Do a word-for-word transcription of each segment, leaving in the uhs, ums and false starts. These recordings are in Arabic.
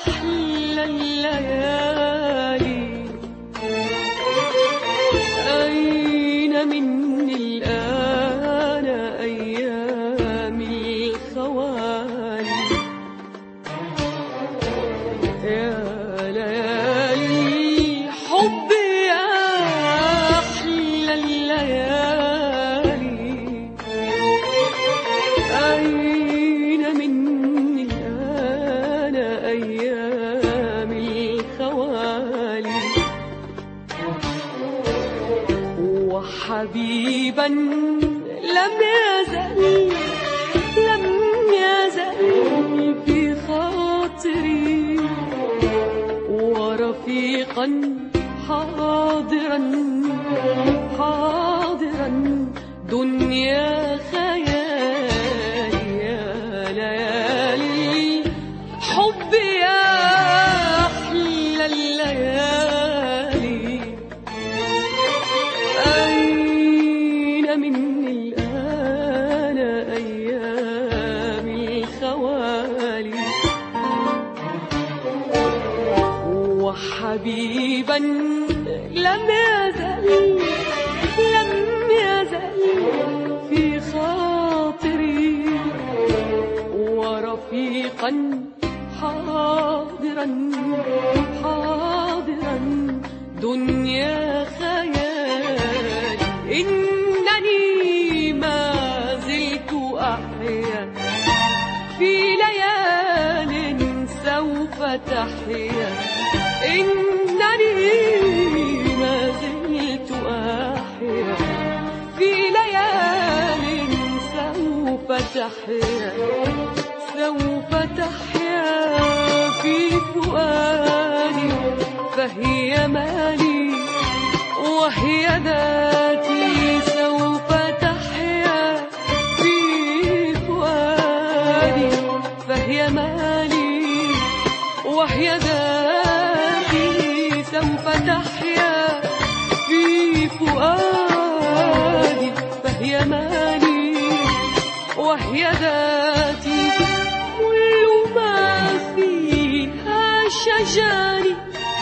أحلى الليالي أين مني الآن أيام الخوالي يا ليالي حبي يا أحلى الليالي أين مني الآن أيام الخوالي وحبيبا لم يزل لم يزل في خاطري ورفيقا حاضرا حاضرا دنيا خيالي يا ليالي حبي يا أحلى الليالي أين مني الآن أيام الخوالي وحبيبا لم يزل لم يزل في خاطري ورفيقا حاضرا حاضرا دنيا خيال إنني ما زلت أحيا في ليال سوف تحيا إنني ما زلت أحيا في ليال سوف تحيا سوف تحيا في فؤادي فهي مالي وهي ذاتي سوف تحيا في فؤادي فهي مالي وهي ذاتي سوف تحيا في فؤادي فهي مالي وهي ذاتي كل ما فيها شجاني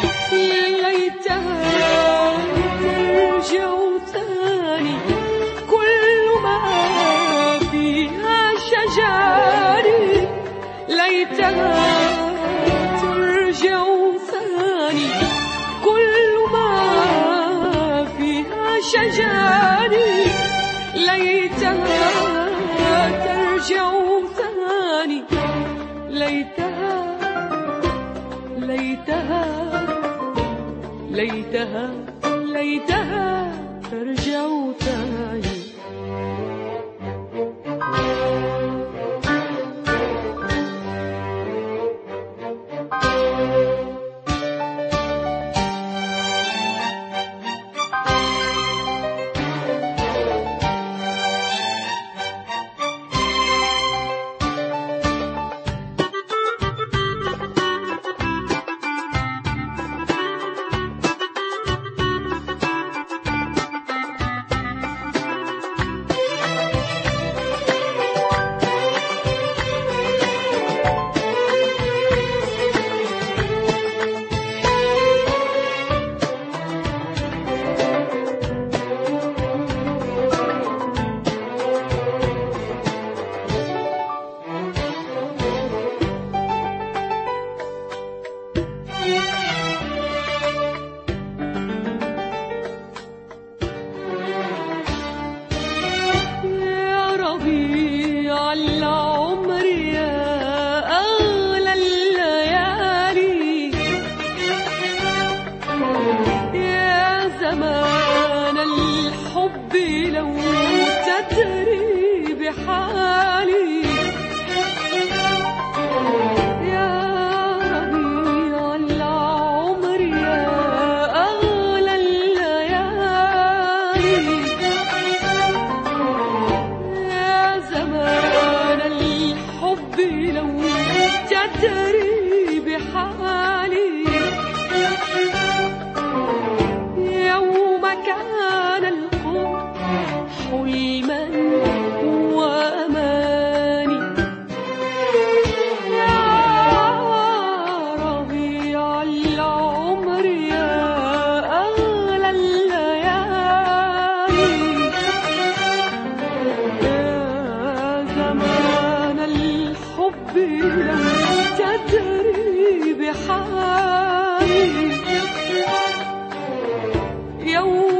ليتها ترجع ثاني كل ما فيها شجاني ليتها ترجع ثاني كل ما فيها شجاني ليتها ترجع ثاني ليتها ليتها ليتها ليتها ترجع ثاني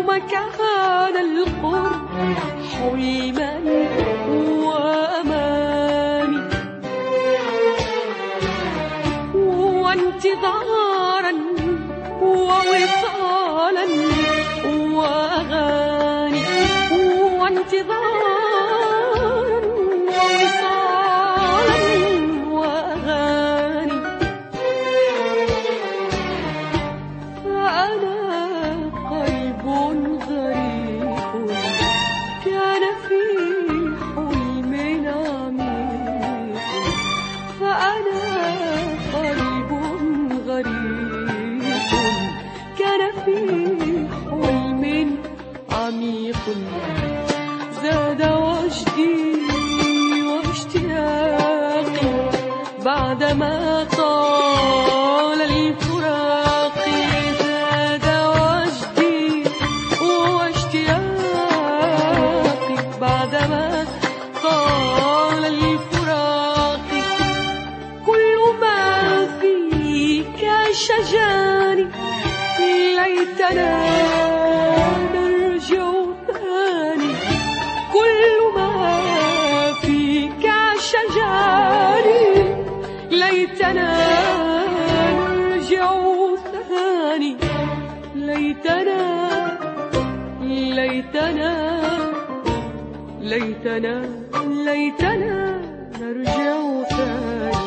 كان القرب حلما وأماني وانتظارا ووصالا وأغاني وانتظارا ووصالا وأغاني فأنا قلب غريب كان في حلم عميق فأنا قلب غريب كان في حلم عميق زاد وجدي واشتياقي بعدما طال الفراق زاد وجدي واشتياقي بعدما طال الفراق كل ما فيك شجاني ليتنا نرجع ثاني كل ما فيك شجاني ليتنا نرجع ثاني ليتنا ليتنا ليتنا ليتنا نرجع ثاني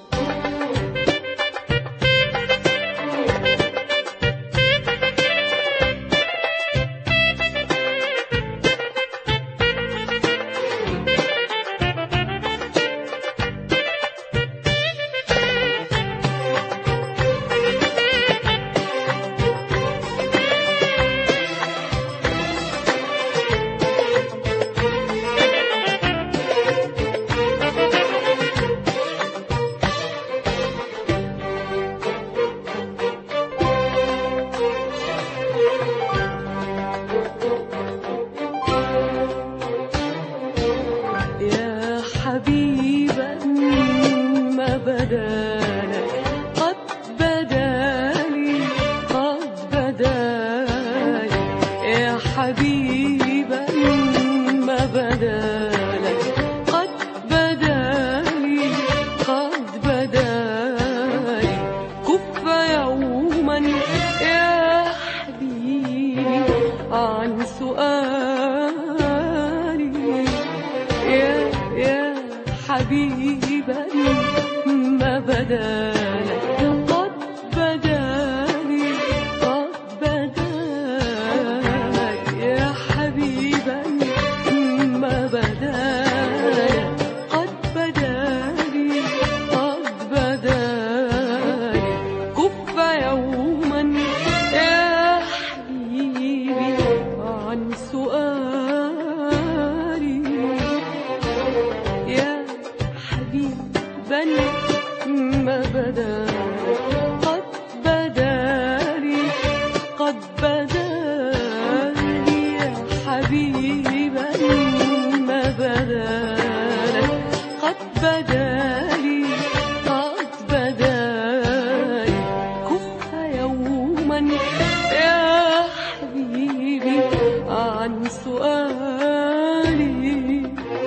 حبيبا ما بدالك قد بدالي قد بدالي يا حبيبا ما بدالك قد بدالي قد بدالي كف يوما يا حبيبي عن سؤالي يا يا حبيبا ما بدالك قد بدالي قد بدالك يا حبيبا ما بدالك قد بدالي قد بدالي كف يوما يا حبيبي عن سؤالي يا حبيبا ما بدالك قد بدالي قد بدالي يا حبيبا ما بدالك قد بدالي قد بدالي كف يوما يا حبيبي عن سؤالي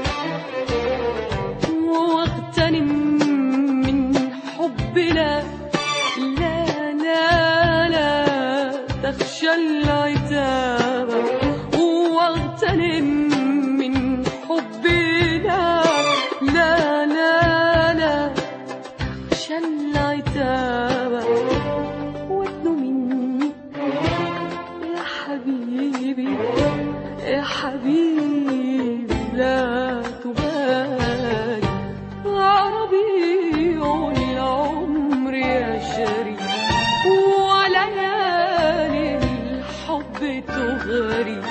واغتنم من حبنا لا لا لا تخشى العتاب واغتنم من حبنا لا لا لا تخشى العتاب وادن مني يا حبيبي يا حبيبي لا تبالي ربيع العمر يشري وليالي الحب تغري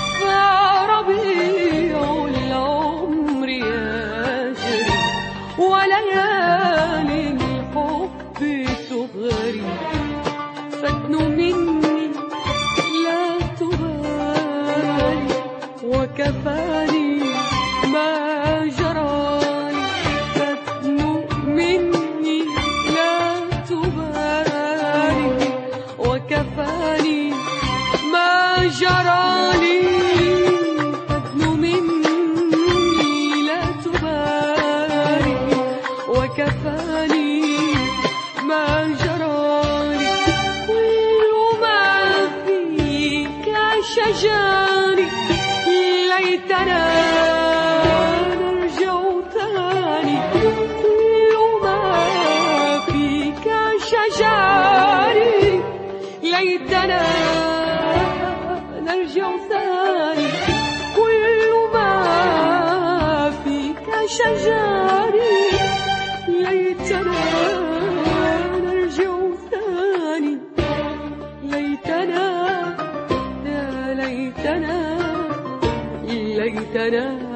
ربيع العمر يشري وليالي الحب تغري فادن مني لا تبالي وكفاني ما جرالي فادن مني لا تبالي وكفاني ما جرالي جرالي تدنو مني لا تبالي وكفاني ما جرالي كل ما فيك شجاني ليتنا نرجع ثاني كل ما فيك شجاني ليتنا نرجع ثاني كل ما فيك شجاني ليتنا نرجع ثاني ليتنا يا ليتنا ليتنا